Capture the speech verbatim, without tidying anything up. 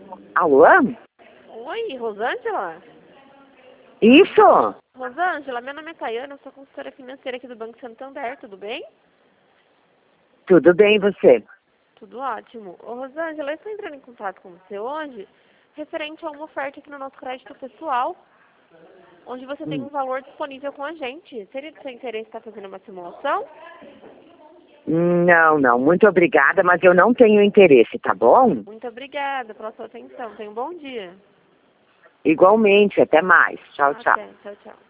Alô? Oi, Rosângela? Isso? Rosângela, meu nome é Tayana, eu sou consultora financeira aqui do Banco Santander, tudo bem? Tudo bem, e você? Tudo ótimo. Ô, Rosângela, eu estou entrando em contato com você hoje, referente a uma oferta aqui no nosso crédito pessoal, onde você tem Hum. um valor disponível com a gente. Seria do seu interesse estar fazendo uma simulação? Não, não. Muito obrigada, mas eu não tenho interesse, tá bom? Muito obrigada pela sua atenção. Tenha um bom dia. Igualmente. Até mais. Tchau, tchau. Até. Tchau, tchau.